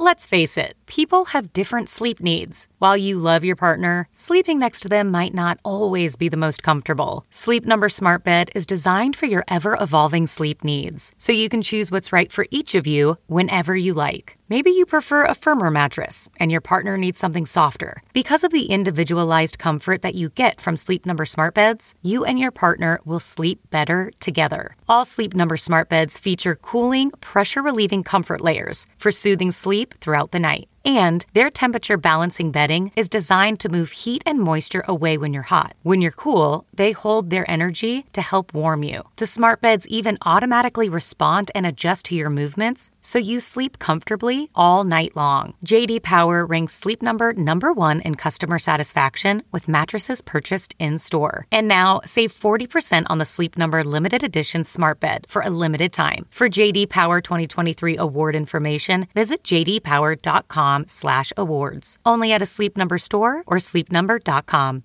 Let's face it, people have different sleep needs. While you love your partner, sleeping next to them might not always be the most comfortable. Sleep Number Smart Bed is designed for your ever-evolving sleep needs, so you can choose what's right for each of you whenever you like. Maybe you prefer a firmer mattress and your partner needs something softer. Because of the individualized comfort that you get from Sleep Number Smart Beds, you and your partner will sleep better together. All Sleep Number Smart Beds feature cooling, pressure-relieving comfort layers for soothing sleep throughout the night. And their temperature balancing bedding is designed to move heat and moisture away when you're hot. When you're cool, they hold their energy to help warm you. The smart beds even automatically respond and adjust to your movements, so you sleep comfortably all night long. J.D. Power ranks Sleep Number #1 in customer satisfaction with mattresses purchased in-store. And now, save 40% on the Sleep Number limited edition smart bed for a limited time. For J.D. Power 2023 award information, visit jdpower.com/awards. Only at a Sleep Number store or sleepnumber.com.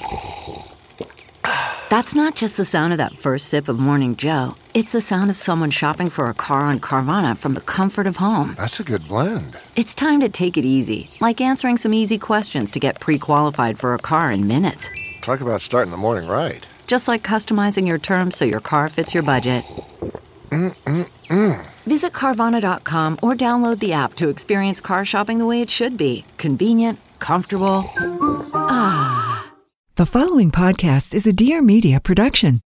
That's not just the sound of that first sip of Morning Joe. It's the sound of someone shopping for a car on Carvana from the comfort of home. That's a good blend. It's time to take it easy, like answering some easy questions to get pre-qualified for a car in minutes. Talk about starting the morning right. Just like customizing your terms so your car fits your budget. Visit Carvana.com or download the app to experience car shopping the way it should be. Convenient, comfortable. Ah. The following podcast is a Dear Media production.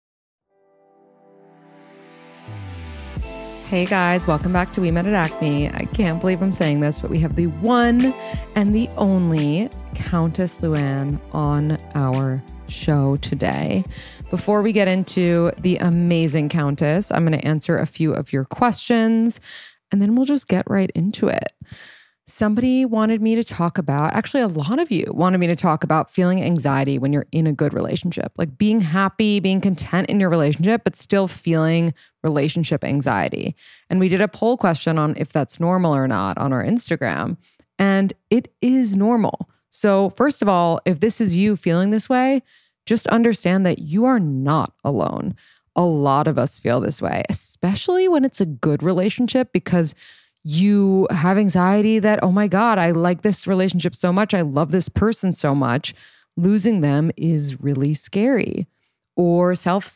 Hey guys, welcome back to We Met at Acme. I can't believe I'm saying this, but we have the one and the only Countess Luann on our show today. Before we get into the amazing Countess, I'm going to answer a few of your questions and then we'll just get right into it. Somebody wanted me to talk about, actually a lot of you wanted me to talk about feeling anxiety when you're in a good relationship, like being happy, being content in your relationship, but still feeling relationship anxiety. And we did a poll question on if that's normal or not on our Instagram, and it is normal. So first of all, if this is you feeling this way, just understand that you are not alone. A lot of us feel this way, especially when it's a good relationship, because you have anxiety that, oh my God, I like this relationship so much. I love this person so much. Losing them is really scary. Or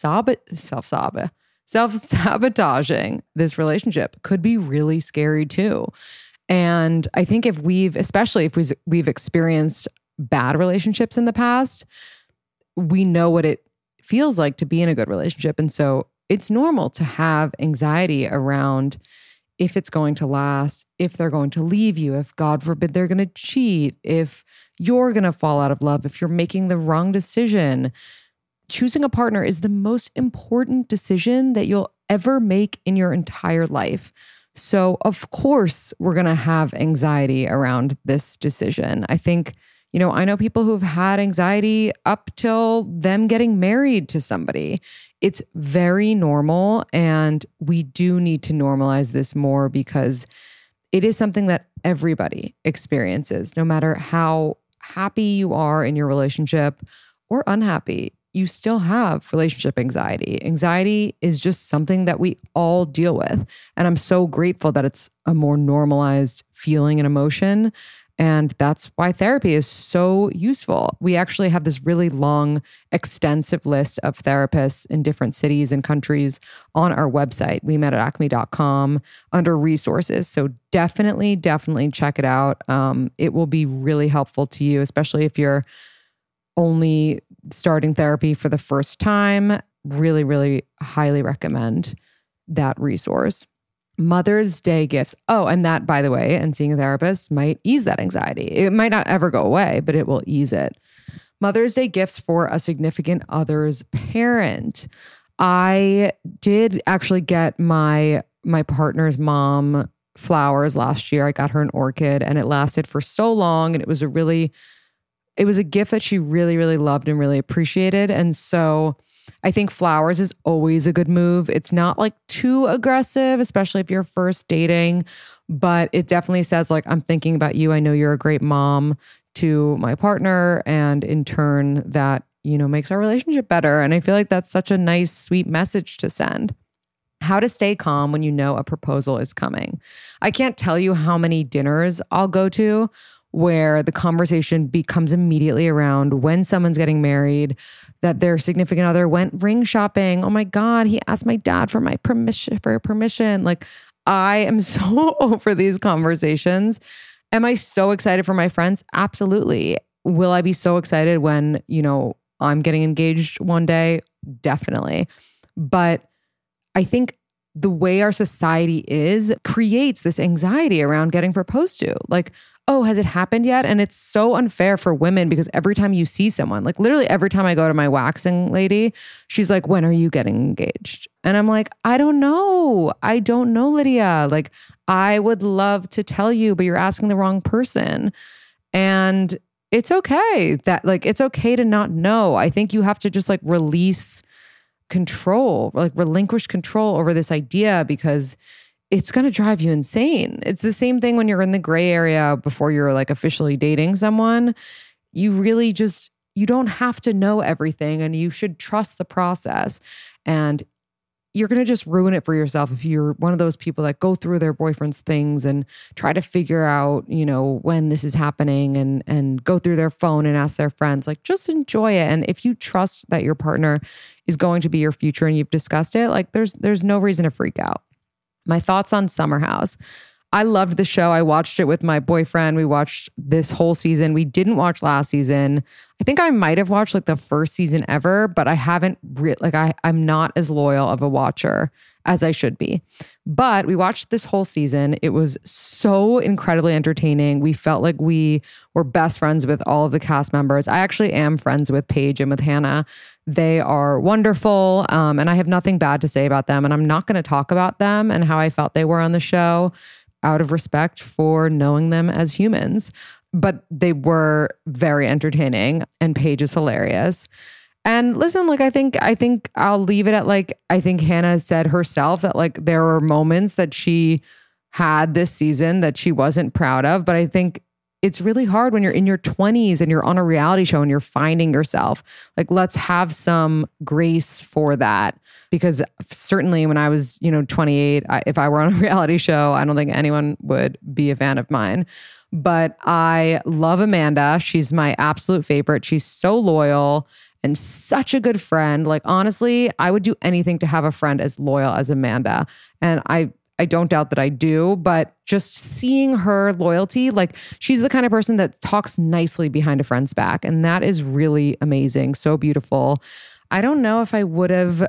self-sabotaging this relationship could be really scary too. And I think especially if we've experienced bad relationships in the past, we know what it feels like to be in a good relationship. And so it's normal to have anxiety around if it's going to last, if they're going to leave you, if God forbid they're going to cheat, if you're going to fall out of love, if you're making the wrong decision. Choosing a partner is the most important decision that you'll ever make in your entire life. So of course, we're going to have anxiety around this decision. I think, I know people who've had anxiety up till them getting married to somebody. It's very normal, and we do need to normalize this more because it is something that everybody experiences, no matter how happy you are in your relationship or unhappy. You still have relationship anxiety. Anxiety is just something that we all deal with. And I'm so grateful that it's a more normalized feeling and emotion. And that's why therapy is so useful. We actually have this really long, extensive list of therapists in different cities and countries on our website, wemetatacme.com, under resources. So definitely check it out. It will be really helpful to you, especially if you're only starting therapy for the first time. Really highly recommend that resource. Mother's Day gifts. Oh, and that, by the way, and seeing a therapist might ease that anxiety. It might not ever go away, but it will ease it. Mother's Day gifts for a significant other's parent. I did actually get my partner's mom flowers last year. I got her an orchid and it lasted for so long. And it was a gift that she really loved and really appreciated. And so I think flowers is always a good move. It's not like too aggressive, especially if you're first dating, but it definitely says like, I'm thinking about you. I know you're a great mom to my partner. And in turn that, makes our relationship better. And I feel like that's such a nice, sweet message to send. How to stay calm when you know a proposal is coming. I can't tell you how many dinners I'll go to where the conversation becomes immediately around when someone's getting married, that their significant other went ring shopping. Oh my God, he asked my dad for my permission. Like, I am so over these conversations. Am I so excited for my friends? Absolutely. Will I be so excited when, I'm getting engaged one day? Definitely. But I think the way our society creates this anxiety around getting proposed to. Like, oh, has it happened yet? And it's so unfair for women because every time you see someone, like literally every time I go to my waxing lady, she's like, when are you getting engaged? And I'm like, I don't know, Lydia. Like, I would love to tell you, but you're asking the wrong person. And it's okay it's okay to not know. I think you have to just release control, relinquish control over this idea because it's going to drive you insane. It's the same thing when you're in the gray area before you're officially dating someone. You really you don't have to know everything and you should trust the process. And you're going to just ruin it for yourself if you're one of those people that go through their boyfriend's things and try to figure out, when this is happening and go through their phone and ask their friends. Just enjoy it. And if you trust that your partner is going to be your future and you've discussed it, there's no reason to freak out. My thoughts on Summer House. I loved the show. I watched it with my boyfriend. We watched this whole season. We didn't watch last season. I think I might have watched the first season ever, but I haven't I'm not as loyal of a watcher as I should be. But we watched this whole season. It was so incredibly entertaining. We felt like we were best friends with all of the cast members. I actually am friends with Paige and with Hannah. They are wonderful. And I have nothing bad to say about them. And I'm not going to talk about them and how I felt they were on the show out of respect for knowing them as humans. But they were very entertaining and Paige is hilarious. And listen, I think I'll leave it at I think Hannah said herself that there were moments that she had this season that she wasn't proud of. But I think it's really hard when you're in your 20s and you're on a reality show and you're finding yourself. Let's have some grace for that. Because certainly when I was, 28, if I were on a reality show, I don't think anyone would be a fan of mine. But I love Amanda. She's my absolute favorite. She's so loyal and such a good friend. Honestly, I would do anything to have a friend as loyal as Amanda. And I don't doubt that I do, but just seeing her loyalty, she's the kind of person that talks nicely behind a friend's back. And that is really amazing. So beautiful. I don't know if I would have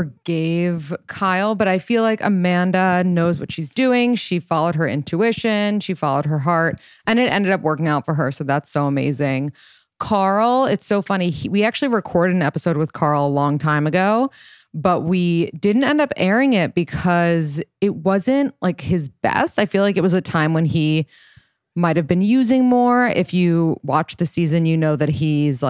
forgave Kyle, but I feel like Amanda knows what she's doing. She followed her intuition. She followed her heart and it ended up working out for her. So that's so amazing. Carl, it's so funny. We actually recorded an episode with Carl a long time ago, but we didn't end up airing it because it wasn't his best. I feel like it was a time when he might have been using more. If you watch the season, you know that he's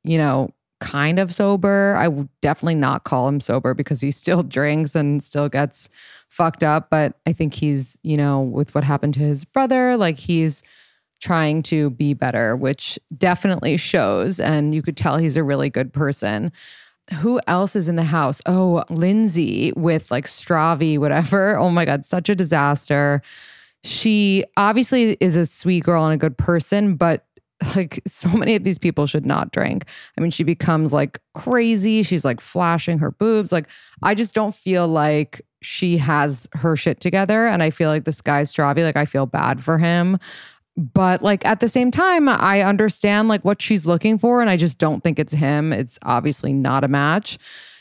kind of sober. I would definitely not call him sober because he still drinks and still gets fucked up. But I think he's, with what happened to his brother, he's trying to be better, which definitely shows. And you could tell he's a really good person. Who else is in the house? Oh, Lindsay with Stravi, whatever. Oh my God, such a disaster. She obviously is a sweet girl and a good person, but so many of these people should not drink. I mean, she becomes crazy. She's flashing her boobs. I just don't feel like she has her shit together. And I feel like this guy Stravi, I feel bad for him. But at the same time, I understand what she's looking for. And I just don't think it's him. It's obviously not a match.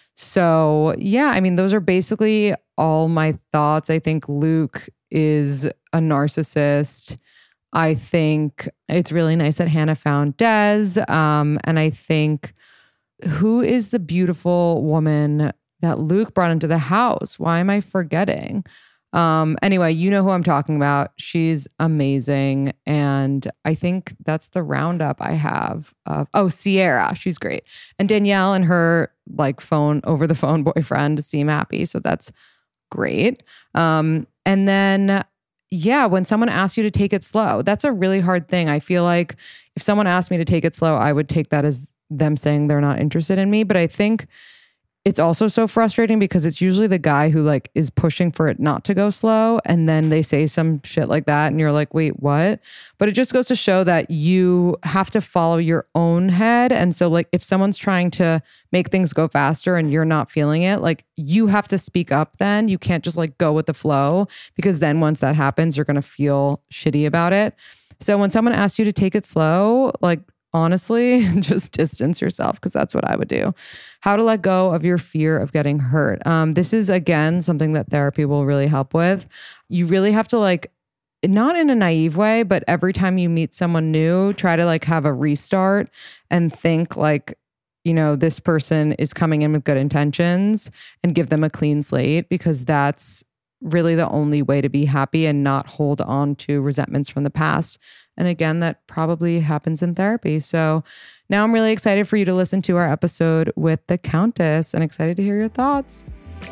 So yeah, I mean, those are basically all my thoughts. I think Luke is a narcissist. I think it's really nice that Hannah found Des. And I think, who is the beautiful woman that Luke brought into the house? Why am I forgetting? Anyway, you know who I'm talking about. She's amazing. And I think that's the roundup I have of, Sierra. She's great. And Danielle and her over the phone boyfriend seem happy. So that's great. And then, yeah, when someone asks you to take it slow, that's a really hard thing. I feel like if someone asked me to take it slow, I would take that as them saying they're not interested in me. But I think it's also so frustrating because it's usually the guy who like is pushing for it not to go slow. And then they say some shit like that. And you're like, wait, what? But it just goes to show that you have to follow your own head. And so like if someone's trying to make things go faster and you're not feeling it, like you have to speak up then. You can't just like go with the flow, because then once that happens, you're going to feel shitty about it. So when someone asks you to take it slow, like honestly, just distance yourself, because that's what I would do. How to let go of your fear of getting hurt. This is, again, something that therapy will really help with. You really have to like, not in a naive way, but every time you meet someone new, try to like have a restart and think like, you know, this person is coming in with good intentions, and give them a clean slate, because that's really the only way to be happy and not hold on to resentments from the past. And again, that probably happens in therapy. So now I'm really excited for you to listen to our episode with the Countess, and excited to hear your thoughts.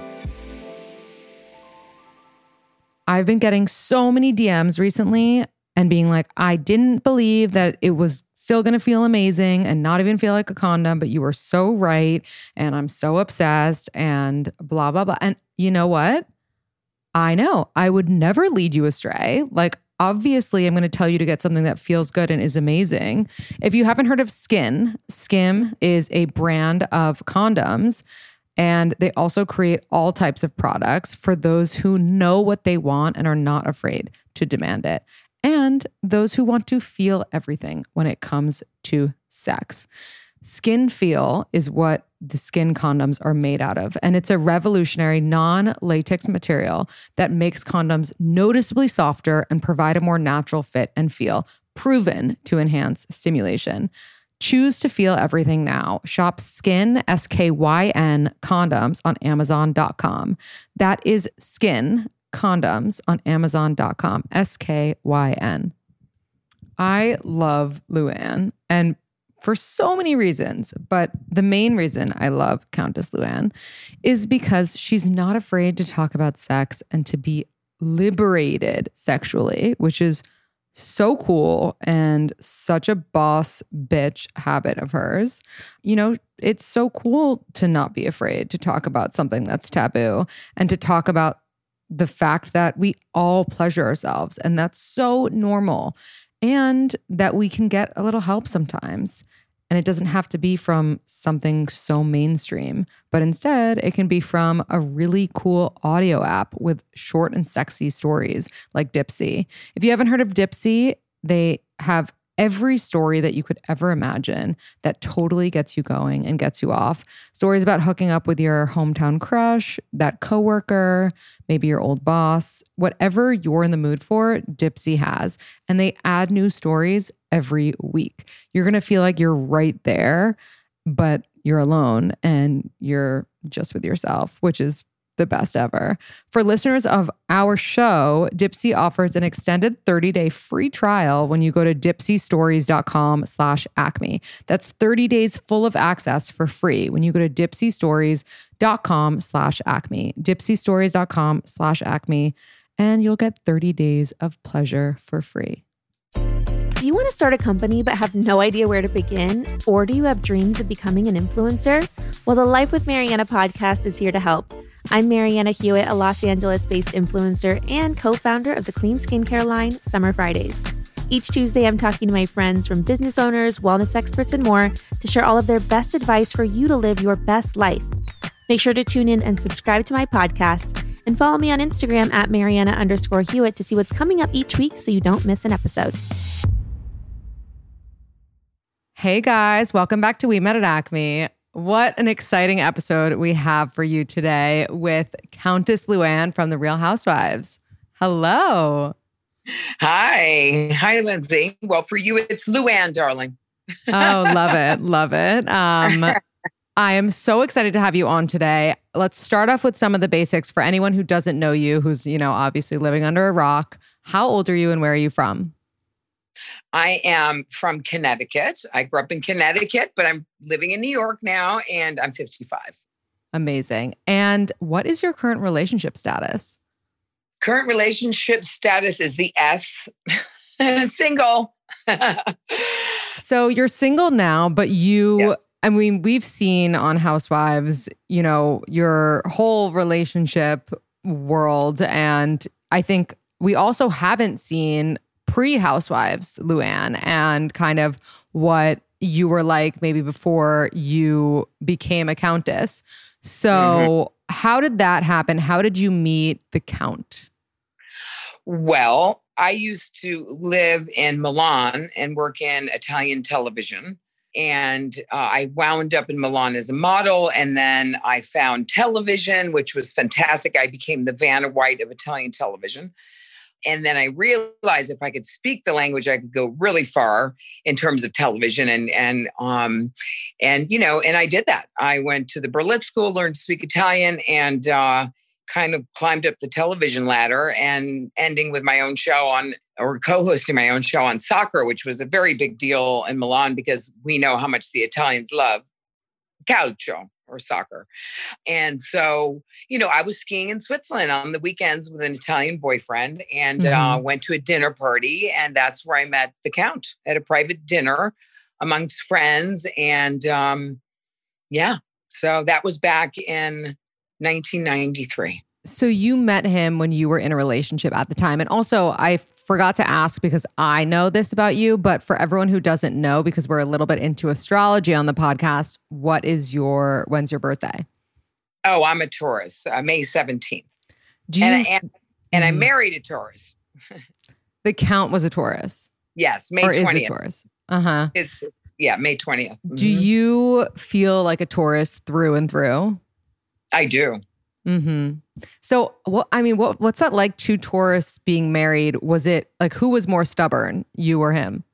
I've been getting so many DMs recently and being like, I didn't believe that it was still going to feel amazing and not even feel like a condom, but you were so right. And I'm so obsessed and blah, blah, blah. And you know what? I know I would never lead you astray. Like, obviously, I'm going to tell you to get something that feels good and is amazing. If you haven't heard of Skin, Skim is a brand of condoms, and they also create all types of products for those who know what they want and are not afraid to demand it, and those who want to feel everything when it comes to sex. Skin Feel is what the Skin condoms are made out of. And it's a revolutionary non-latex material that makes condoms noticeably softer and provide a more natural fit and feel, proven to enhance stimulation. Choose to feel everything now. Shop Skin, SKYN condoms on Amazon.com. That is Skin condoms on Amazon.com, SKYN. I love Luann, and for so many reasons, but the main reason I love Countess Luann is because she's not afraid to talk about sex and to be liberated sexually, which is so cool and such a boss bitch habit of hers. You know, it's so cool to not be afraid to talk about something that's taboo and to talk about the fact that we all pleasure ourselves, and that's so normal. And that we can get a little help sometimes. And it doesn't have to be from something so mainstream, but instead it can be from a really cool audio app with short and sexy stories like Dipsea. If you haven't heard of Dipsea, they have every story that you could ever imagine that totally gets you going and gets you off. Stories about hooking up with your hometown crush, that coworker, maybe your old boss, whatever you're in the mood for, Dipsea has. And they add new stories every week. You're going to feel like you're right there, but you're alone and you're just with yourself, which is the best ever. For listeners of our show, Dipsea offers an extended 30-day free trial when you go to dipseastories.com/acme. That's 30 days full of access for free when you go to dipseastories.com/acme. dipseastories.com/acme, and you'll get 30 days of pleasure for free. Do you want to start a company but have no idea where to begin? Or do you have dreams of becoming an influencer? Well, the Life with Mariana podcast is here to help. I'm Mariana Hewitt, a Los Angeles-based influencer and co-founder of the clean skincare line, Summer Fridays. Each Tuesday, I'm talking to my friends from business owners, wellness experts, and more to share all of their best advice for you to live your best life. Make sure to tune in and subscribe to my podcast, and follow me on Instagram at Mariana_Hewitt to see what's coming up each week so you don't miss an episode. Hey guys, welcome back to We Met at Acme. What an exciting episode we have for you today with Countess Luann from The Real Housewives. Hello. Hi, Lindsay. Well, for you, it's Luann, darling. Oh, love it. Love it. I am so excited to have you on today. Let's start off with some of the basics for anyone who doesn't know you, who's, obviously living under a rock. How old are you and where are you from? I am from Connecticut. I grew up in Connecticut, but I'm living in New York now, and I'm 55. Amazing. And what is your current relationship status? Current relationship status is the S. Single. So you're single now, but you I mean, we've seen on Housewives, your whole relationship world. And I think we also haven't seen pre-Housewives, Luann, and kind of what you were like maybe before you became a countess. So how did that happen? How did you meet the Count? Well, I used to live in Milan and work in Italian television. And I wound up in Milan as a model. And then I found television, which was fantastic. I became the Vanna White of Italian television. And then I realized if I could speak the language, I could go really far in terms of television. And I did that. I went to the Berlitz School, learned to speak Italian, and kind of climbed up the television ladder, and ending with my own show or co-hosting my own show on soccer, which was a very big deal in Milan because we know how much the Italians love calcio or soccer. And so, I was skiing in Switzerland on the weekends with an Italian boyfriend, and went to a dinner party. And that's where I met the Count at a private dinner amongst friends. And so that was back in 1993. So you met him when you were in a relationship at the time. And also, I forgot to ask because I know this about you, but for everyone who doesn't know, because we're a little bit into astrology on the podcast, when's your birthday? Oh, I'm a Taurus, May 17th. And I married a Taurus. The Count was a Taurus? Yes, May 20th. Is a Taurus? Uh-huh. May 20th. Do you feel like a Taurus through and through? I do. Mm-hmm. So, what's that like, two Taurus being married? Was it like, who was more stubborn, you or him?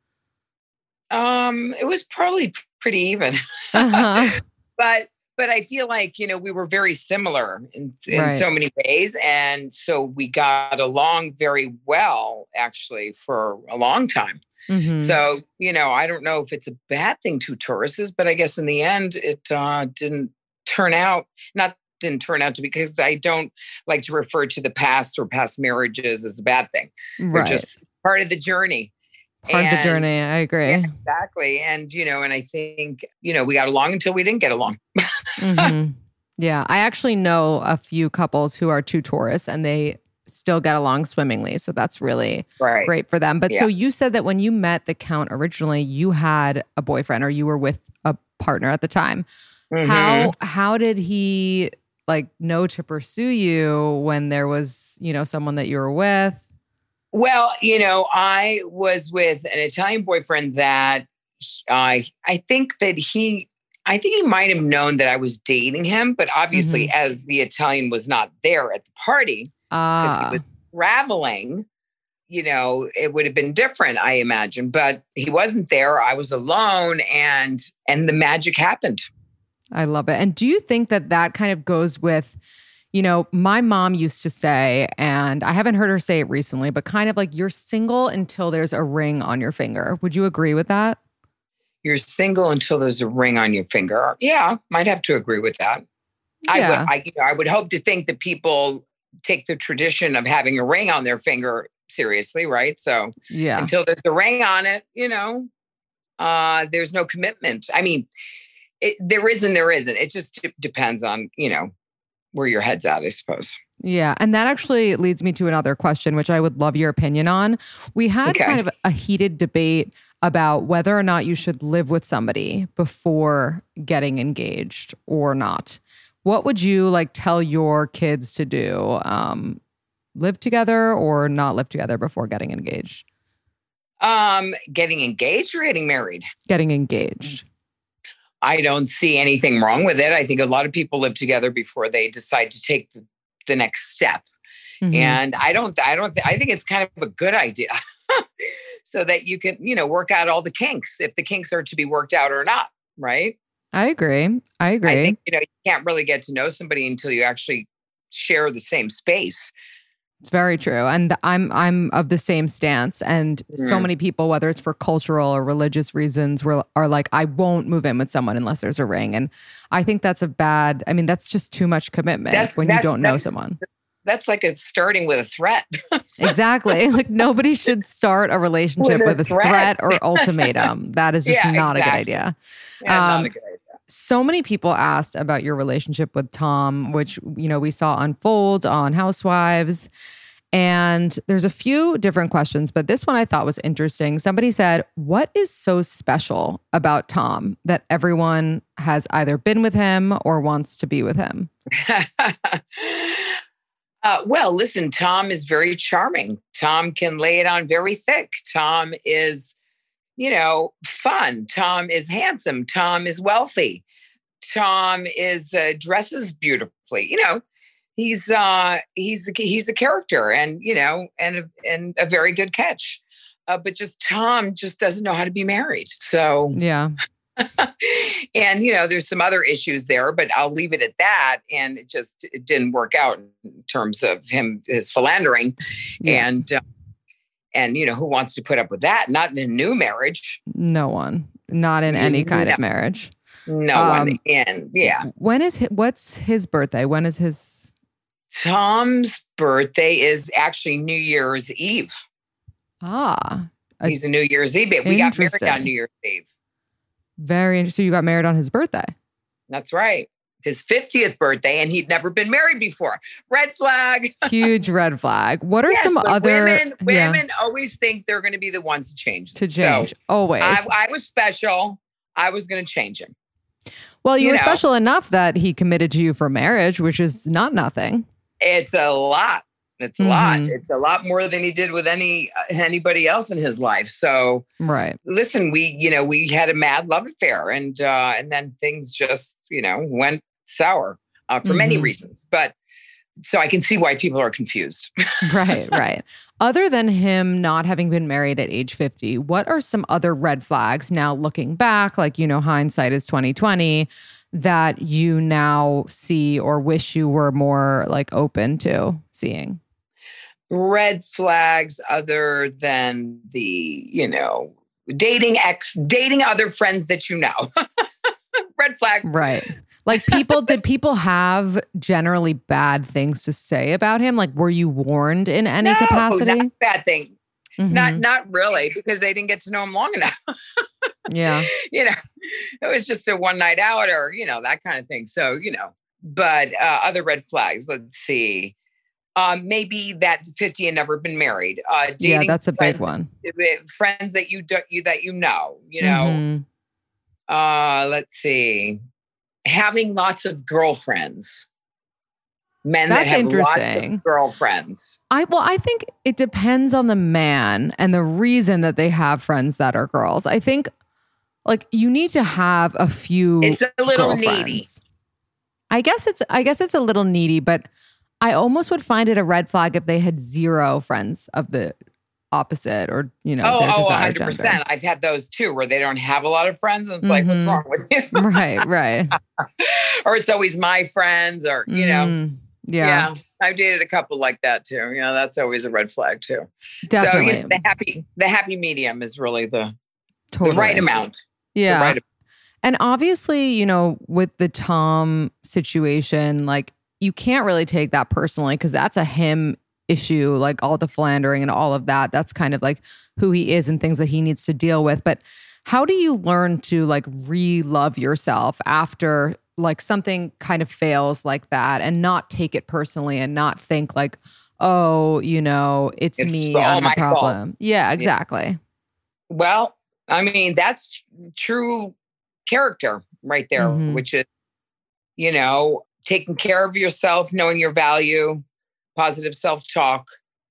It was probably pretty even. Uh-huh. But I feel like, we were very similar in so many ways. And so we got along very well, actually, for a long time. Mm-hmm. So, I don't know if it's a bad thing, two Tauruses, but I guess in the end, it didn't turn out to, because I don't like to refer to the past or past marriages as a bad thing. Right. They're just part of the journey. Part of the journey. I agree. Yeah, exactly. And, and I think, we got along until we didn't get along. Mm-hmm. Yeah. I actually know a few couples who are two Taurus and they still get along swimmingly. So that's really great for them. But so you said that when you met the Count originally, you had a boyfriend or you were with a partner at the time. Mm-hmm. How did he know to pursue you when there was, someone that you were with? Well, I was with an Italian boyfriend that I think he might have known that I was dating him, but obviously as the Italian was not there at the party because he was traveling, it would have been different, I imagine, but he wasn't there. I was alone and the magic happened. I love it. And do you think that kind of goes with, my mom used to say, and I haven't heard her say it recently, but kind of like you're single until there's a ring on your finger. Would you agree with that? You're single until there's a ring on your finger. Yeah, might have to agree with that. Yeah. I would hope to think that people take the tradition of having a ring on their finger seriously, right? So until there's a ring on it, there's no commitment. I mean, there is and there isn't. It just depends on, where your head's at, I suppose. Yeah. And that actually leads me to another question, which I would love your opinion on. We had kind of a heated debate about whether or not you should live with somebody before getting engaged or not. What would you tell your kids to do? Live together or not live together before getting engaged? Getting engaged or getting married? Getting engaged. I don't see anything wrong with it. I think a lot of people live together before they decide to take the next step. Mm-hmm. And I think it's kind of a good idea so that you can, work out all the kinks, if the kinks are to be worked out or not. Right. I agree. I think, you can't really get to know somebody until you actually share the same space. It's very true. And I'm of the same stance. And so many people, whether it's for cultural or religious reasons, are like, I won't move in with someone unless there's a ring. And I think that's that's just too much commitment when you don't know someone. That's like starting with a threat. Exactly. Nobody should start a relationship with a threat or ultimatum. That is just not a good idea. Yeah, not a good idea. So many people asked about your relationship with Tom, which, we saw unfold on Housewives. And there's a few different questions, but this one I thought was interesting. Somebody said, what is so special about Tom that everyone has either been with him or wants to be with him? Well, listen, Tom is very charming. Tom can lay it on very thick. Tom is, fun. Tom is handsome. Tom is wealthy. Tom is dresses beautifully. He's a character, and and a very good catch. But just Tom just doesn't know how to be married. So yeah. And, there's some other issues there, but I'll leave it at that. And it didn't work out in terms of his philandering. Yeah. And, who wants to put up with that? Not in a new marriage. No one. Not in any kind of marriage. No one. And yeah. What's his birthday? When is his? Tom's birthday is actually New Year's Eve. He's a New Year's Eve baby. We got married on New Year's Eve. Very interesting. You got married on his birthday. That's right. His 50th birthday, and he'd never been married before. Red flag. Huge red flag. What are some other women always think they're going to be the ones to change them. So always. I was special. I was going to change him. Well, you were special enough that he committed to you for marriage, which is not nothing. It's a lot. It's a lot. It's a lot more than he did with anybody else in his life. So, right. Listen, we had a mad love affair, and then things just went sour for many reasons. But so I can see why people are confused. Right. Other than him not having been married at age 50, what are some other red flags now looking back? Like, hindsight is 2020. That you now see or wish you were more like open to seeing? Red flags other than the, dating other friends that red flag. Right. Like did people have generally bad things to say about him? Like, were you warned in any capacity? Not a bad thing. Not really, because they didn't get to know him long enough. Yeah. It was just a one night out or, that kind of thing. So, but other red flags, let's see. Maybe that 50 and never been married. Yeah, that's a big one. Friends that you know. Let's see. Having lots of girlfriends. Men that have lots of girlfriends. I think it depends on the man and the reason that they have friends that are girls. I think like you need to have a few. It's a little needy. I guess it's a little needy, but I almost would find it a red flag if they had zero friends of the opposite or, 100%. I've had those too, where they don't have a lot of friends. And it's like, what's wrong with you? Right. Or it's always my friends or, Yeah. I've dated a couple like that too. That's always a red flag too. Definitely. So the happy medium is really the right amount. Yeah. The right amount. And obviously, with the Tom situation, like you can't really take that personally because that's a him issue, like all the philandering and all of that. That's kind of like who he is and things that he needs to deal with. But how do you learn to like re-love yourself after like something kind of fails like that and not take it personally and not think like, oh, it's me, I'm the problem. Fault. Yeah, exactly. Yeah. Well, I mean, that's true character right there, which is, taking care of yourself, knowing your value, positive self-talk,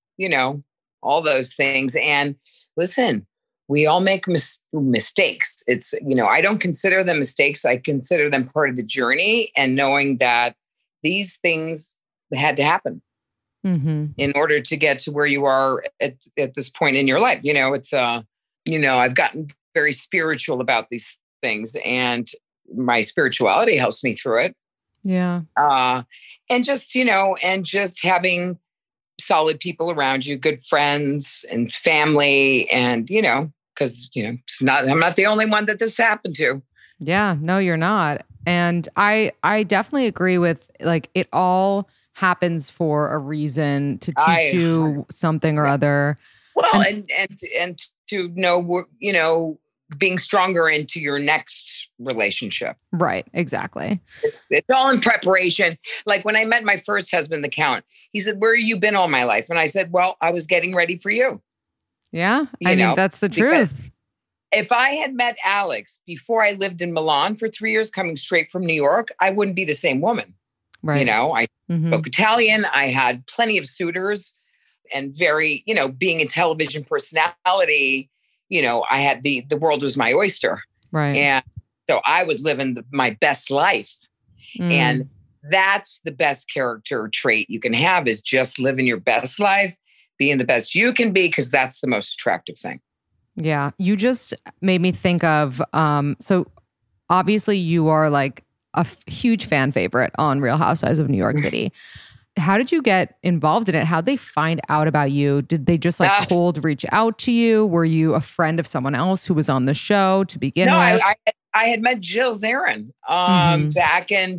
all those things. And listen, we all make mistakes. It's, I don't consider them mistakes. I consider them part of the journey and knowing that these things had to happen in order to get to where you are at this point in your life. It's, I've gotten very spiritual about these things and my spirituality helps me through it. Yeah. And just having solid people around you, good friends and family and, because, I'm not the only one that this happened to. Yeah, no, you're not. And I definitely agree with like, it all happens for a reason to teach you something or other. Well, and to know, being stronger into your next relationship. Right. Exactly. It's all in preparation. Like when I met my first husband, the Count, he said, "Where have you been all my life?" And I said, "Well, I was getting ready for you." Yeah. I mean, that's the truth. If I had met Alex before I lived in Milan for 3 years, coming straight from New York, I wouldn't be the same woman. Right. I spoke Italian. I had plenty of suitors and very, being a television personality, I had the world was my oyster. Right. And so I was living my best life. And that's the best character trait you can have, is just living your best life, being the best you can be, because that's the most attractive thing. Yeah. You just made me think of, so obviously you are like a huge fan favorite on Real Housewives of New York City. How did you get involved in it? How'd they find out about you? Did they just cold reach out to you? Were you a friend of someone else who was on the show to begin with? No, I had met Jill Zarin back in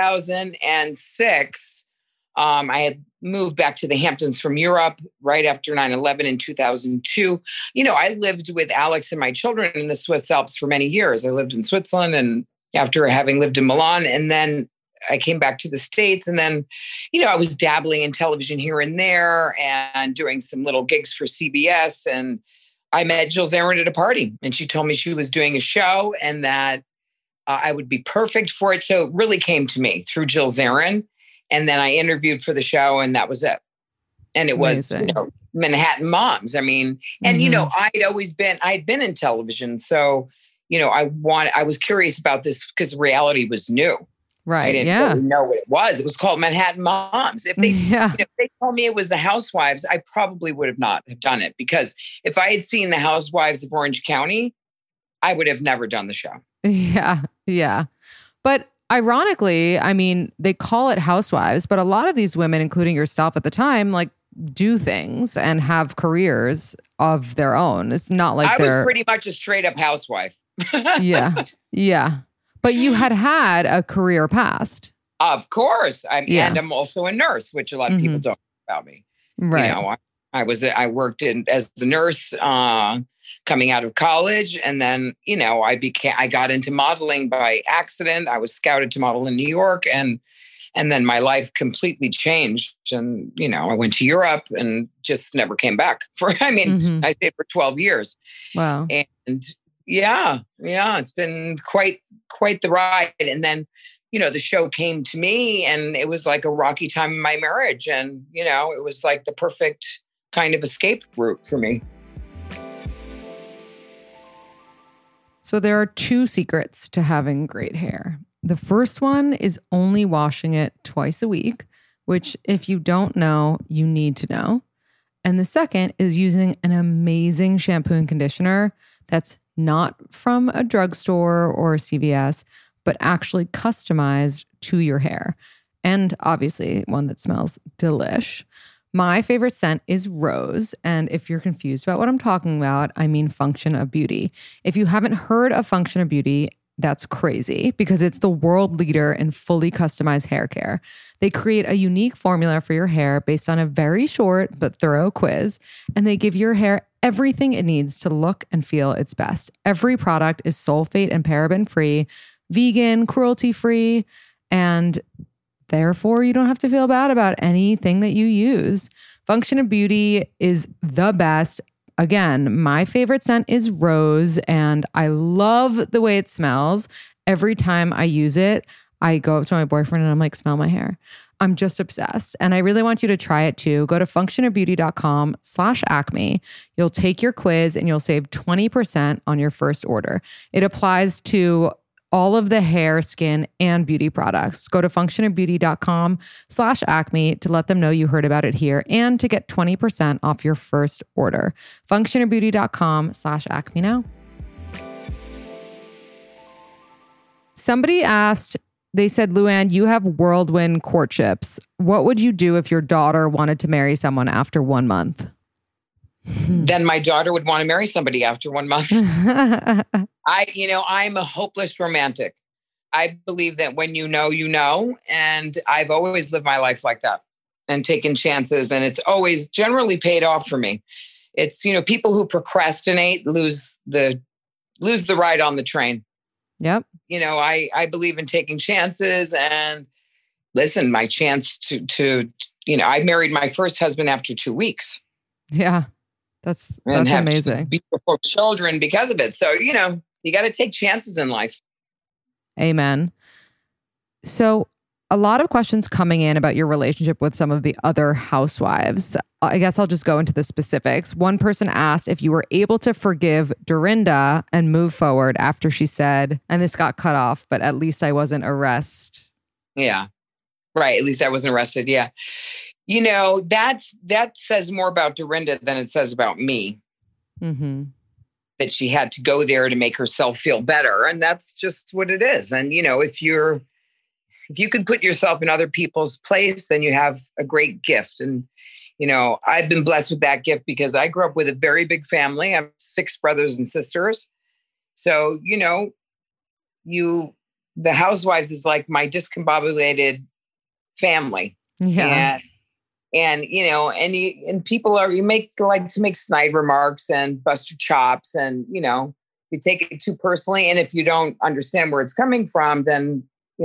2006. I had moved back to the Hamptons from Europe right after 9/11 in 2002. I lived with Alex and my children in the Swiss Alps for many years. I lived in Switzerland, and after having lived in Milan, and then I came back to the States, and then, I was dabbling in television here and there and doing some little gigs for CBS. And I met Jill Zarin at a party, and she told me she was doing a show and that I would be perfect for it. So it really came to me through Jill Zarin. And then I interviewed for the show, and that was it. And it was, Manhattan Moms. I mean, and, I'd been in television. So, I was curious about this because reality was new. Right. I didn't really know what it was. It was called Manhattan Moms. If they, if they told me it was the Housewives, I probably would have not have done it, because if I had seen the Housewives of Orange County, I would have never done the show. Yeah. Yeah. But ironically, I mean, they call it Housewives, but a lot of these women, including yourself at the time, do things and have careers of their own. It's not like I was pretty much a straight up housewife. Yeah. Yeah. But you had a career past. Of course. And I'm also a nurse, which a lot of people don't know about me. Right. I worked as a nurse coming out of college. And then, I got into modeling by accident. I was scouted to model in New York, and then my life completely changed. And, I went to Europe and just never came back I stayed for 12 years. Wow. And yeah, it's been quite the ride. And then, the show came to me, and it was like a rocky time in my marriage. And, it was like the perfect kind of escape route for me. So there are 2 secrets to having great hair. The first one is only washing it twice a week, which if you don't know, you need to know. And the second is using an amazing shampoo and conditioner that's not from a drugstore or a CVS, but actually customized to your hair. And obviously one that smells delish. My favorite scent is rose. And if you're confused about what I'm talking about, I mean Function of Beauty. If you haven't heard of Function of Beauty, that's crazy, because it's the world leader in fully customized hair care. They create a unique formula for your hair based on a very short but thorough quiz, and they give your hair everything it needs to look and feel its best. Every product is sulfate and paraben free, vegan, cruelty free, and therefore you don't have to feel bad about anything that you use. Function of Beauty is the best. Again, my favorite scent is rose, and I love the way it smells. Every time I use it, I go up to my boyfriend and I'm like, smell my hair. I'm just obsessed. And I really want you to try it too. Go to functionofbeauty.com/Acme. You'll take your quiz and you'll save 20% on your first order. It applies to all of the hair, skin, and beauty products. Go to functionofbeauty.com/Acme to let them know you heard about it here and to get 20% off your first order. Functionofbeauty.com/Acme now. Somebody asked, they said, Luann, you have whirlwind courtships. What would you do if your daughter wanted to marry someone after 1 month? Then my daughter would want to marry somebody after 1 month. I'm a hopeless romantic. I believe that when you know, and I've always lived my life like that and taken chances, and it's always generally paid off for me. It's, people who procrastinate lose the ride on the train. Yep. I believe in taking chances, and listen, my chance to I married my first husband after 2 weeks. Yeah. That's have amazing. Beautiful children because of it. So, you got to take chances in life. Amen. So a lot of questions coming in about your relationship with some of the other housewives. I guess I'll just go into the specifics. One person asked if you were able to forgive Dorinda and move forward after she said, and this got cut off, but at least I wasn't arrested. Yeah. Right. At least I wasn't arrested. Yeah. That says more about Dorinda than it says about me. Mm-hmm. That she had to go there to make herself feel better. And that's just what it is. And, if you could put yourself in other people's place, then you have a great gift. And, I've been blessed with that gift because I grew up with a very big family. I have 6 brothers and sisters. So, the housewives is like my discombobulated family. Yeah. And people you like to make snide remarks and bust your chops. And, you take it too personally. And if you don't understand where it's coming from, then,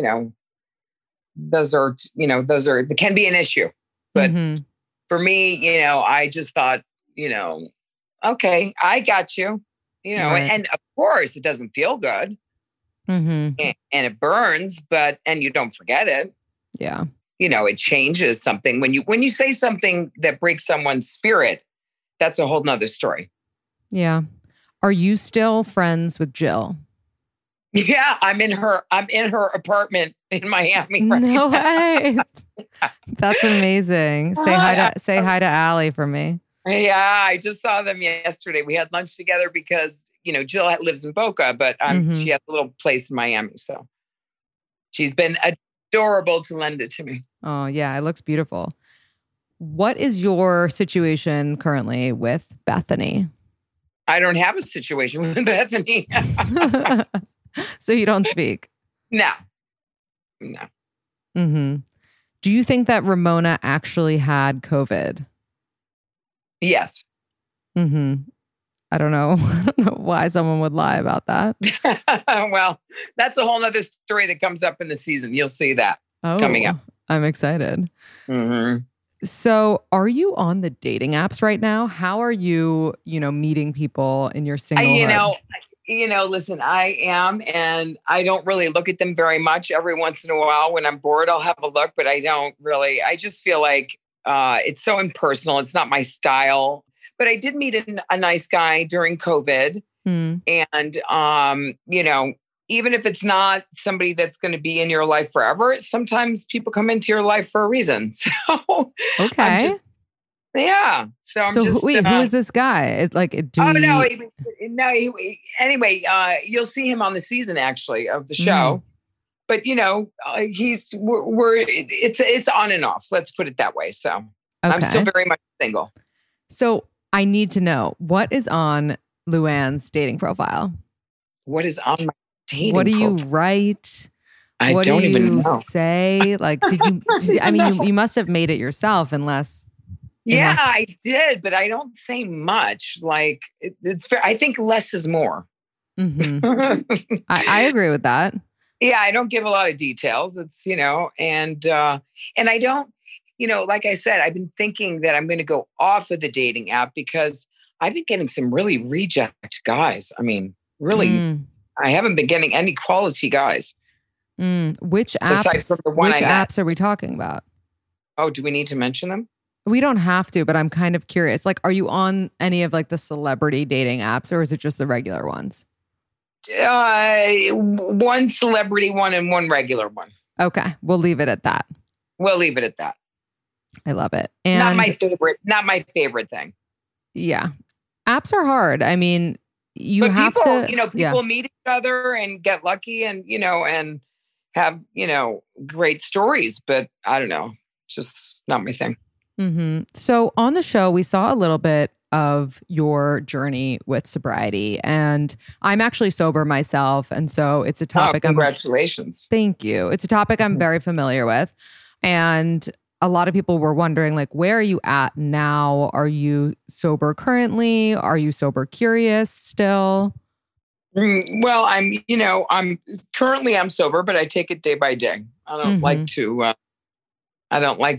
those can be an issue. But for me, I just thought, okay, I got you, Right. and of course it doesn't feel good and it burns, and you don't forget it. Yeah. It changes something when you say something that breaks someone's spirit. That's a whole nother story. Yeah. Are you still friends with Jill? Yeah, I'm in her apartment in Miami right No now. way. That's amazing. Say hi to Allie for me. Yeah, I just saw them yesterday. We had lunch together because, Jill lives in Boca, but she has a little place in Miami. So she's been adorable to lend it to me. Oh, yeah. It looks beautiful. What is your situation currently with Bethany? I don't have a situation with Bethany. So you don't speak? No. Mm-hmm. Do you think that Ramona actually had COVID? Yes. Mm-hmm. I don't know why someone would lie about that. Well, that's a whole nother story that comes up in the season. You'll see that coming up. I'm excited. Mm-hmm. So are you on the dating apps right now? How are you, meeting people in your singlehood? Listen, I am, and I don't really look at them very much. Every once in a while when I'm bored, I'll have a look, but I just feel like it's so impersonal. It's not my style. But I did meet a nice guy during COVID. And, even if it's not somebody that's going to be in your life forever, sometimes people come into your life for a reason. So, okay. Who is this guy? Anyway, you'll see him on the season actually of the show. But it's on and off. Let's put it that way. So I'm still very much single. So I need to know, what is on Luann's dating profile? What is on my dating profile? What do you write? I don't even know. Say? Like, you must have made it yourself unless. Yeah, I did, but I don't say much. Like it's fair. I think less is more. Mm-hmm. I agree with that. Yeah, I don't give a lot of details. It's, and I don't, like I said, I've been thinking that I'm going to go off of the dating app because I've been getting some really reject guys. I mean, really, I haven't been getting any quality guys. Which apps are we talking about? Oh, do we need to mention them? We don't have to, but I'm kind of curious. Like, are you on any of like the celebrity dating apps, or is it just the regular ones? One celebrity one and one regular one. Okay. We'll leave it at that. I love it. And not my favorite thing. Yeah. Apps are hard. I mean, people meet each other and get lucky and, and have, great stories, but I don't know, just not my thing. Mm-hmm. So on the show, we saw a little bit of your journey with sobriety, and I'm actually sober myself. And so it's a topic. Congratulations. Thank you. It's a topic I'm very familiar with. And a lot of people were wondering, like, where are you at now? Are you sober currently? Are you sober curious still? Well, I'm currently I'm sober, but I take it day by day. I don't like to. I don't like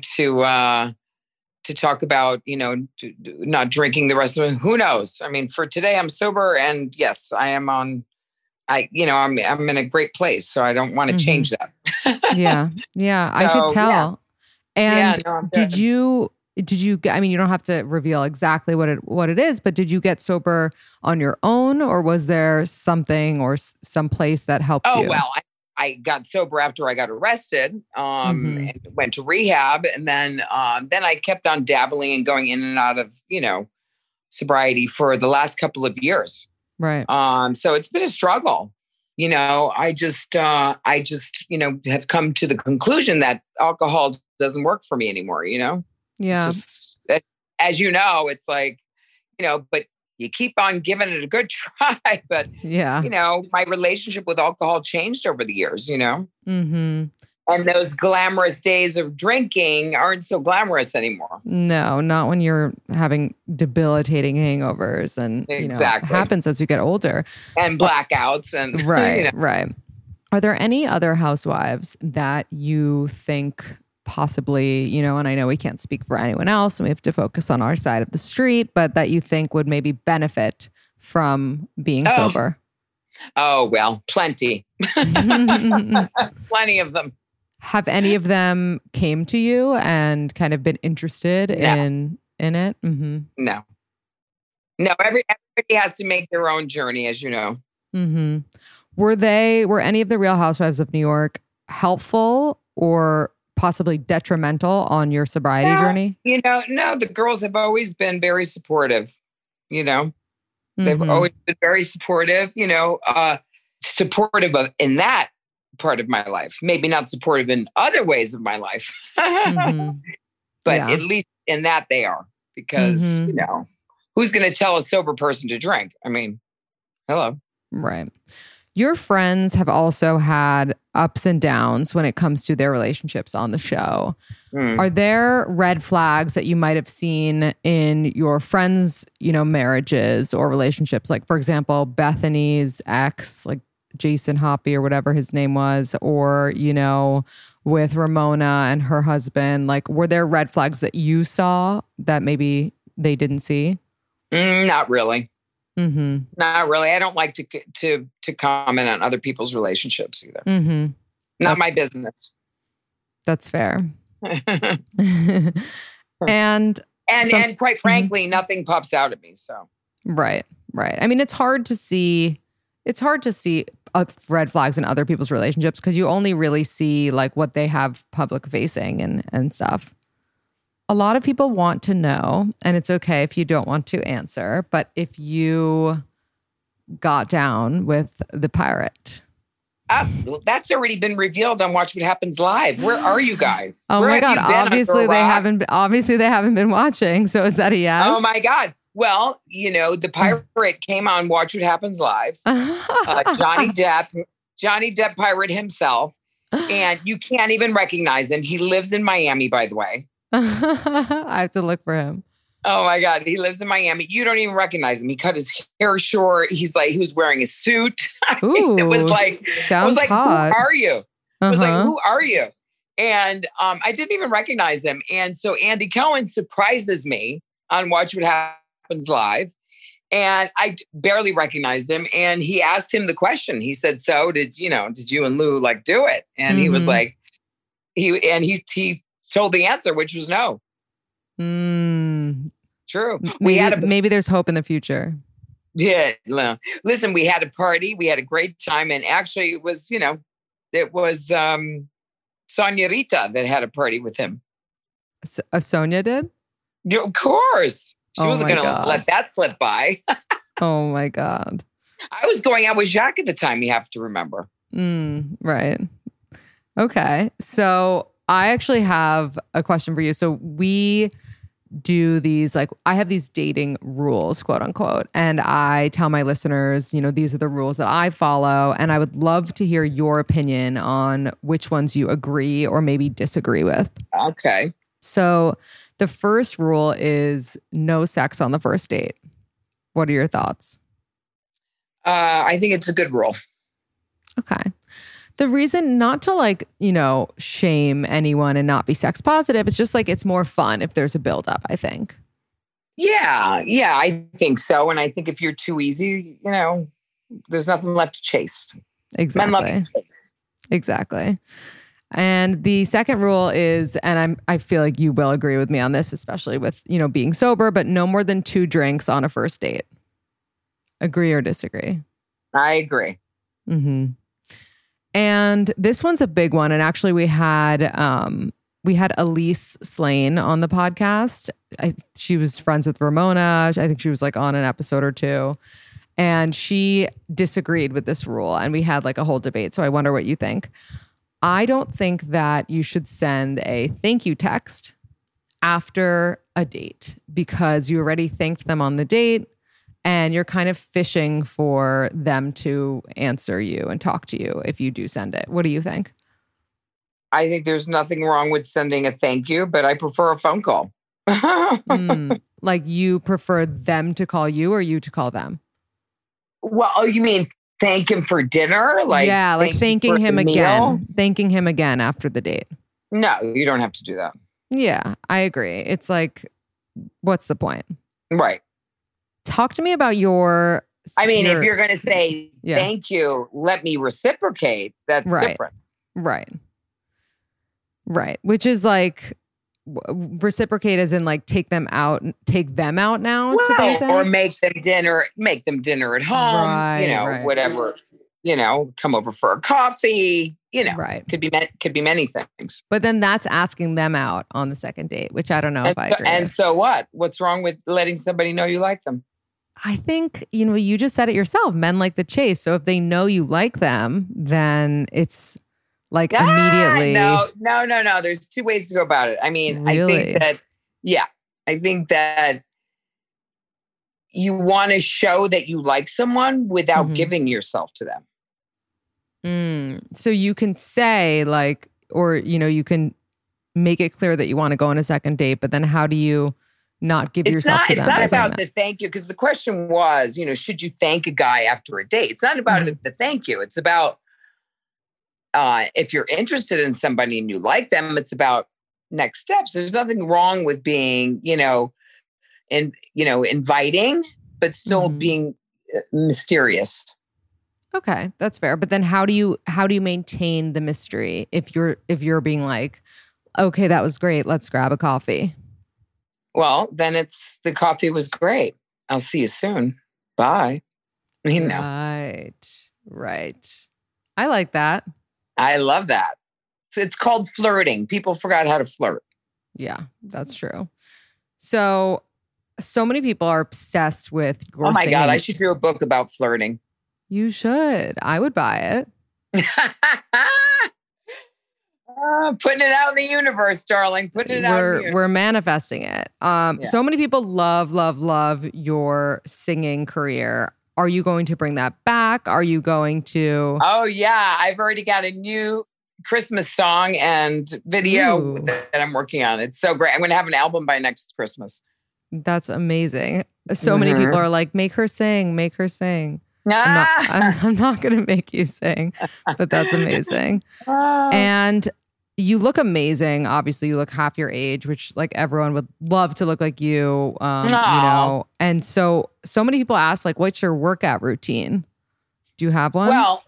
to talk about, not drinking the rest of it. Who knows? I mean, for today, I'm sober, and yes, I am on. I'm in a great place, so I don't want to change that. Yeah, I could tell. Yeah. And I'm did good. you get, I mean, you don't have to reveal exactly what it is, but did you get sober on your own, or was there something or some place that helped you? Oh, well, I got sober after I got arrested, and went to rehab. And then I kept on dabbling and going in and out of, sobriety for the last couple of years. Right. So it's been a struggle. I just have come to the conclusion that alcohol doesn't work for me anymore, Yeah. Just, as you know, it's like, but you keep on giving it a good try. But, yeah. My relationship with alcohol changed over the years, Mm-hmm. And those glamorous days of drinking aren't so glamorous anymore. No, not when you're having debilitating hangovers and, Exactly. It happens as you get older. And blackouts and right. Are there any other housewives that you think possibly, and I know we can't speak for anyone else and we have to focus on our side of the street, but that you think would maybe benefit from being sober? Oh, well, plenty. Plenty of them. Have any of them came to you and kind of been interested in it? Mm-hmm. No, everybody has to make their own journey, as you know. Mm-hmm. Were any of the Real Housewives of New York helpful or possibly detrimental on your sobriety journey? No, the girls have always been very supportive. They've always been very supportive, supportive of in that part of my life, maybe not supportive in other ways of my life, but at least in that they are, because, who's going to tell a sober person to drink? I mean, hello. Right. Your friends have also had ups and downs when it comes to their relationships on the show. Are there red flags that you might have seen in your friends, marriages or relationships? Like, for example, Bethany's ex, like Jason Hoppy or whatever his name was, or, with Ramona and her husband, like, were there red flags that you saw that maybe they didn't see? Not really. Mm-hmm. Not really. I don't like to comment on other people's relationships either. Mm-hmm. Not my business. That's fair. And quite frankly, nothing pops out at me. So right. I mean, it's hard to see red flags in other people's relationships because you only really see like what they have public facing and stuff. A lot of people want to know, and it's okay if you don't want to answer, but if you got down with the pirate. Well, that's already been revealed on Watch What Happens Live. Where are you guys? Oh Where my God. Obviously they haven't been watching. So is that a yes? Oh my God. Well, the pirate came on Watch What Happens Live. Johnny Depp pirate himself. And you can't even recognize him. He lives in Miami, by the way. I have to look for him. Oh my God. He lives in Miami. You don't even recognize him. He cut his hair short. He was wearing a suit. Ooh, it was like, sounds hot. Who are you? I was like, who are you? And I didn't even recognize him. And so Andy Cohen surprises me on Watch What Happens Live. And I barely recognized him. And he asked him the question. He said, so did you and Lou like do it? And he was like, he told the answer, which was no. True. Maybe there's hope in the future. Yeah. Listen, we had a party. We had a great time. And actually it was Sonia Rita that had a party with him. Sonia did? Yeah, of course. She wasn't going to let that slip by. Oh my God. I was going out with Jacques at the time, you have to remember. Right. Okay. So I actually have a question for you. So we do these, I have these dating rules, quote unquote. And I tell my listeners, these are the rules that I follow. And I would love to hear your opinion on which ones you agree or maybe disagree with. Okay. So the first rule is no sex on the first date. What are your thoughts? I think it's a good rule. Okay. The reason not to like, shame anyone and not be sex positive, it's just like it's more fun if there's a buildup, I think. Yeah, I think so. And I think if you're too easy, there's nothing left to chase. Exactly. Men love to chase. Exactly. And the second rule is, and I feel like you will agree with me on this, especially with, being sober, but no more than 2 drinks on a first date. Agree or disagree? I agree. Mm-hmm. And this one's a big one. And actually we had Elise Slane on the podcast. She was friends with Ramona. I think she was like on an episode or 2. And she disagreed with this rule. And we had like a whole debate. So I wonder what you think. I don't think that you should send a thank you text after a date because you already thanked them on the date. And you're kind of fishing for them to answer you and talk to you if you do send it. What do you think? I think there's nothing wrong with sending a thank you, but I prefer a phone call. Like you prefer them to call you or you to call them? Well, you mean thank him for dinner? Like thanking him again. Thanking him again after the date. No, you don't have to do that. Yeah, I agree. It's like, what's the point? Right. Talk to me about your... if you're going to say, thank you, let me reciprocate, that's different. Right. Which is like, reciprocate as in like take them out now to date them? Or make them dinner at home, whatever, come over for a coffee, right. Could be many things. But then that's asking them out on the second date, which I don't know if I agree And with. so what? What's wrong with letting somebody know you like them? I think, you just said it yourself. Men like the chase. So if they know you like them, then it's like immediately. No. There's 2 ways to go about it. I mean, really? I think that you want to show that you like someone without giving yourself to them. So you can say like, or, you can make it clear that you want to go on a second date, but then how do you not give yourself to them? It's not about the thank you, because the question was, should you thank a guy after a date? It's not about the thank you. It's about if you're interested in somebody and you like them, it's about next steps. There's nothing wrong with being, inviting, but still being mysterious. Okay, that's fair. But then how do you maintain the mystery if you're being like, okay, that was great, let's grab a coffee? Well, then it's the coffee was great. I'll see you soon. Bye. Right. I like that. I love that. So it's called flirting. People forgot how to flirt. Yeah, that's true. So many people are obsessed with Oh my God, I should do a book about flirting. You should. I would buy it. Putting it out in the universe, darling. Putting it out in the universe. We're manifesting it. So many people love your singing career. Are you going to bring that back? Are you going to... Oh, yeah. I've already got a new Christmas song and video that I'm working on. It's so great. I'm going to have an album by next Christmas. That's amazing. So many people are like, make her sing. I'm not going to make you sing, but that's amazing. And you look amazing. Obviously, you look half your age, which like everyone would love to look like you. And so many people ask, like, what's your workout routine? Do you have one? Well,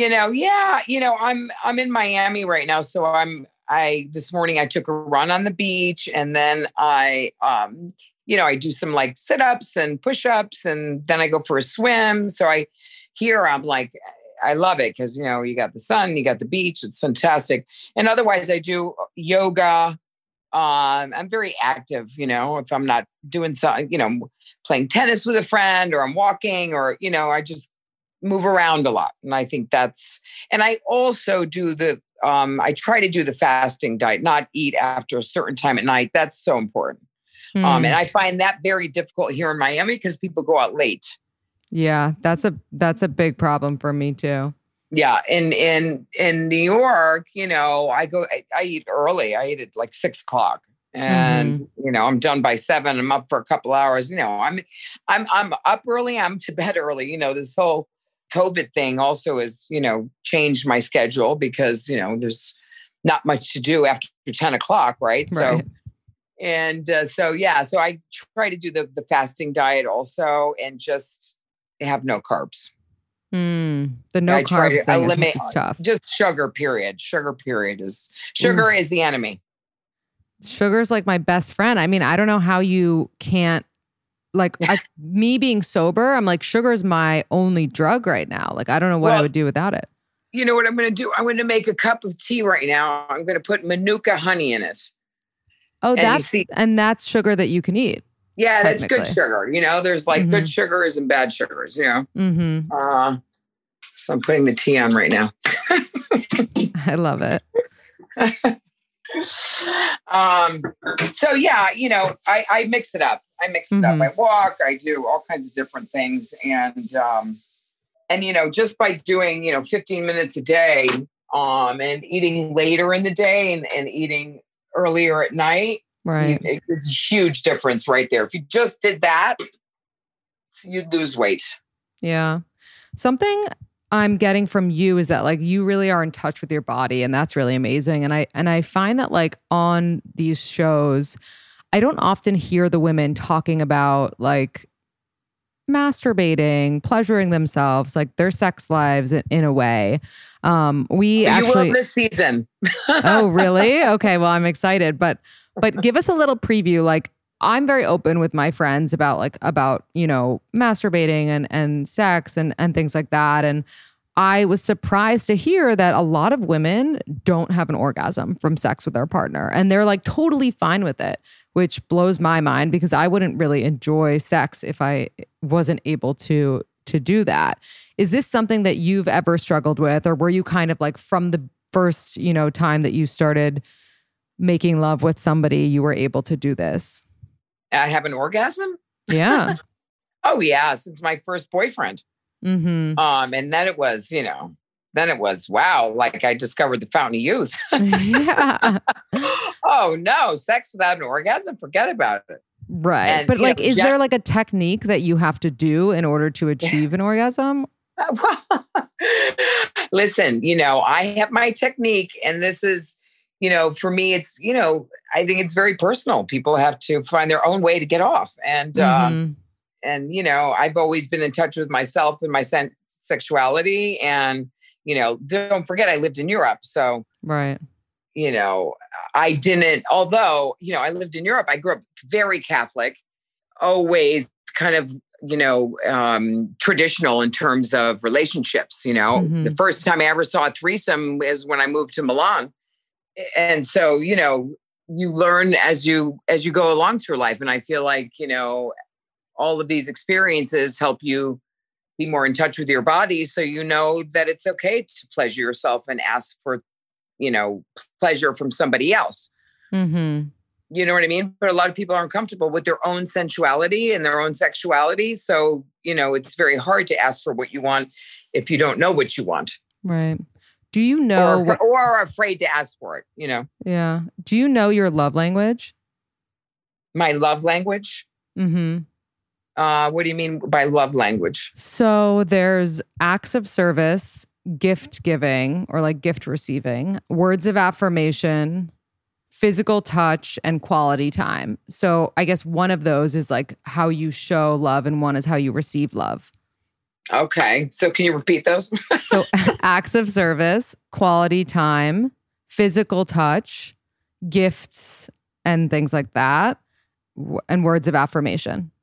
I'm in Miami right now, so this morning I took a run on the beach, and then I do some like sit-ups and push-ups, and then I go for a swim. So I'm like, I love it because, you got the sun, you got the beach. It's fantastic. And otherwise I do yoga. I'm very active, if I'm not doing something, playing tennis with a friend, or I'm walking, or, I just move around a lot. And I think and I also do I try to do the fasting diet, not eat after a certain time at night. That's so important. And I find that very difficult here in Miami because people go out late. Yeah, that's a big problem for me too. Yeah, in New York, I eat early. I eat at like 6:00, and I'm done by 7. I'm up for a couple hours. I'm up early. I'm to bed early. This whole COVID thing also has, changed my schedule because, there's not much to do after 10 o'clock. Right. Right. So I try to do the fasting diet also and just have no carbs. The no carbs thing is tough. Just sugar, period. Sugar is the enemy. Sugar's like my best friend. I mean, I don't know how you can't, me being sober, I'm like, sugar is my only drug right now. Like, I don't know what I would do without it. You know what I'm going to do? I'm going to make a cup of tea right now. I'm going to put Manuka honey in it. Oh, that's sugar that you can eat. Yeah, that's good sugar. There's good sugars and bad sugars, Mm-hmm. So I'm putting the tea on right now. I love it. So yeah, I mix it up. I walk, I do all kinds of different things. And just by doing, 15 minutes a day, and eating later in the day and eating earlier at night, right. It's a huge difference right there. If you just did that, you'd lose weight. Yeah. Something I'm getting from you is that you really are in touch with your body, and that's really amazing. And I find that on these shows, I don't often hear the women talking about masturbating, pleasuring themselves, their sex lives in a way. You will this season. Oh, really? Okay. Well, I'm excited, but give us a little preview. I'm very open with my friends about masturbating and sex and things like that. And I was surprised to hear that a lot of women don't have an orgasm from sex with their partner, and they're totally fine with it, which blows my mind because I wouldn't really enjoy sex if I wasn't able to do that. Is this something that you've ever struggled with, or were you kind of from the first, time that you started making love with somebody, you were able to do this? I have an orgasm? Yeah. Oh yeah, since my first boyfriend. Mm-hmm. And then it was, wow, I discovered the fountain of youth. Yeah. Oh no, sex without an orgasm, forget about it. Right. And, but is there a technique that you have to do in order to achieve an orgasm? Listen, I have my technique, and this is, for me, it's, I think it's very personal. People have to find their own way to get off. And, I've always been in touch with myself and my sexuality. And, don't forget, I lived in Europe. So, right. I didn't, although, I lived in Europe, I grew up very Catholic, always kind of, traditional in terms of relationships. Mm-hmm. The first time I ever saw a threesome is when I moved to Milan. And so, you learn as you go along through life. And I feel all of these experiences help you be more in touch with your body. So, that it's okay to pleasure yourself and ask for, pleasure from somebody else. Mm-hmm. You know what I mean? But a lot of people aren't comfortable with their own sensuality and their own sexuality. So, it's very hard to ask for what you want if you don't know what you want. Right. Do you know? Or are afraid to ask for it, Yeah. Do you know your love language? My love language? Mm-hmm. What do you mean by love language? So there's acts of service, gift giving or gift receiving, words of affirmation, physical touch, and quality time. So I guess one of those is how you show love and one is how you receive love. Okay. So can you repeat those? So acts of service, quality time, physical touch, gifts, and things like that, and words of affirmation.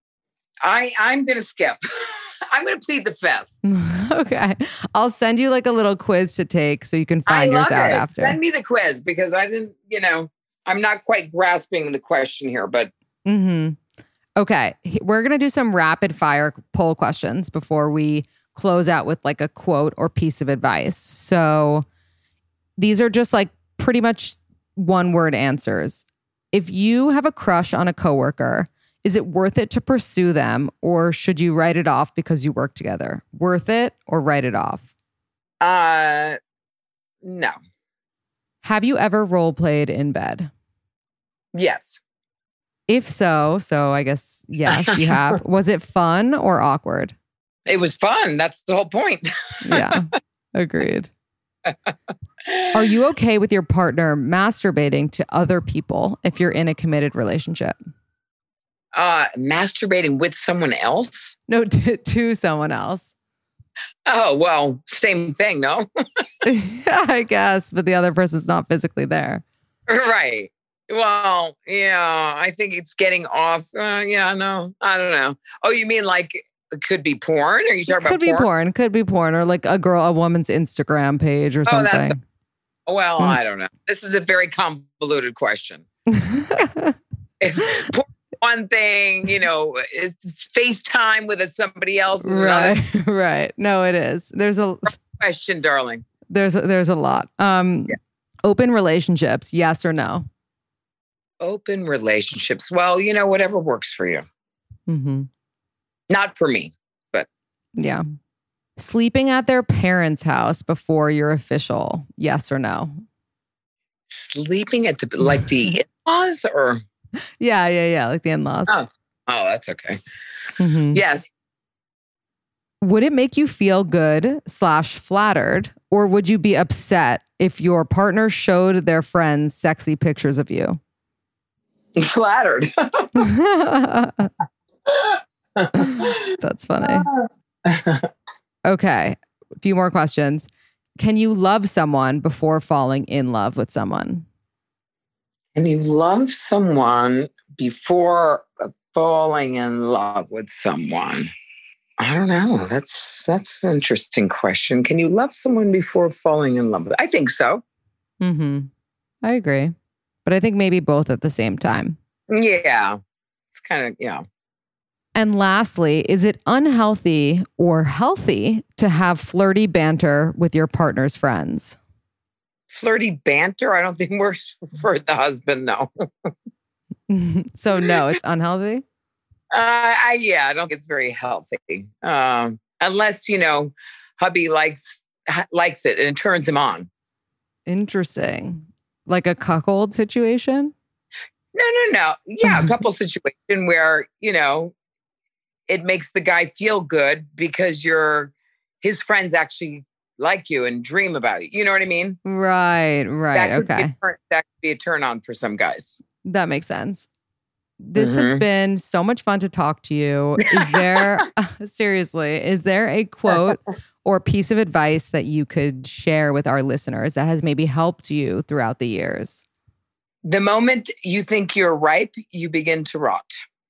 I'm going to skip. I'm going to plead the fifth. Okay. I'll send you a little quiz to take so you can find yours out after. Send me the quiz because I didn't, I'm not quite grasping the question here, but. Mm-hmm. Okay. We're going to do some rapid fire poll questions before we close out with a quote or piece of advice. So these are just pretty much one word answers. If you have a crush on a coworker, is it worth it to pursue them, or should you write it off because you work together? Worth it or write it off? No. Have you ever role played in bed? Yes. If so I guess yes, you have. Was it fun or awkward? It was fun. That's the whole point. Yeah, agreed. Are you okay with your partner masturbating to other people if you're in a committed relationship? Masturbating with someone else? No, to someone else. Oh, well, same thing, no? Yeah, I guess, but the other person's not physically there. Right. Well, yeah, I think it's getting off. Yeah, no, I don't know. Oh, you mean like it could be porn? Are you talking about porn? Could be porn, or like a woman's Instagram page or something. Well, I don't know. This is a very convoluted question. If one thing, is FaceTime with somebody else. Is right, another. Right. No, it is. There's a question, darling. There's a lot. Open relationships, yes or no? Open relationships. Well, whatever works for you. Mm-hmm. Not for me, but yeah. Sleeping at their parents' house before you're official, yes or no? Sleeping at the in-laws or? Yeah, like the in-laws. Oh, that's okay. Mm-hmm. Yes. Would it make you feel good / flattered, or would you be upset if your partner showed their friends sexy pictures of you? Flattered. That's funny. Okay. A few more questions. Can you love someone before falling in love with someone? Can you love someone before falling in love with someone? I don't know. That's an interesting question. Can you love someone before falling in love? I think so. Mm-hmm. I agree. But I think maybe both at the same time. Yeah. It's kind of, yeah. And lastly, is it unhealthy or healthy to have flirty banter with your partner's friends? Flirty banter? I don't think works for the husband, no. So no, it's unhealthy? I don't think it's very healthy. Unless, hubby likes it and it turns him on. Interesting. Like a cuckold situation? No. Yeah, a couple situation where, it makes the guy feel good because his friends actually like you and dream about you. You know what I mean? Right. Okay. That could be a turn on for some guys. That makes sense. This has been so much fun to talk to you. Is there, seriously, is there a quote or piece of advice that you could share with our listeners that has maybe helped you throughout the years? The moment you think you're ripe, you begin to rot.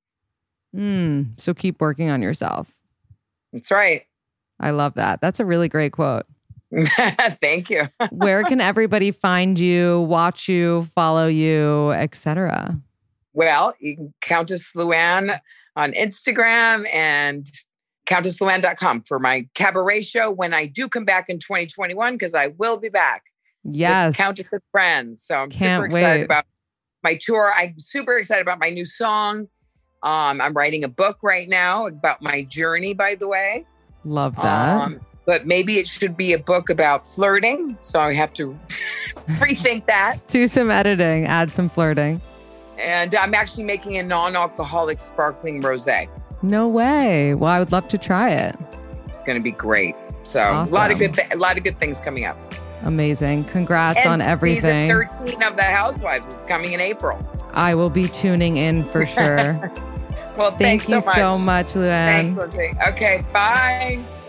So keep working on yourself. That's right. I love that. That's a really great quote. Thank you. Where can everybody find you, watch you, follow you, etc.? Well, you can Countess Luann on Instagram and CountessLuann.com for my cabaret show when I do come back in 2021, because I will be back. Yes. With Countess and Friends. So I'm Can't super excited wait. about my tour. I'm super excited about my new song. I'm writing a book right now about my journey, by the way. Love that. But maybe it should be a book about flirting. So I have to rethink that. Do some editing, add some flirting. And I'm actually making a non-alcoholic sparkling rosé. No way. Well, I would love to try it. It's going to be great. So Awesome. a lot of good things coming up. Amazing. Congrats on everything. Season 13 of The Housewives is coming in April. I will be tuning in for sure. Well, Thank you so much, Luann. Thanks, Lindsay. Okay, bye.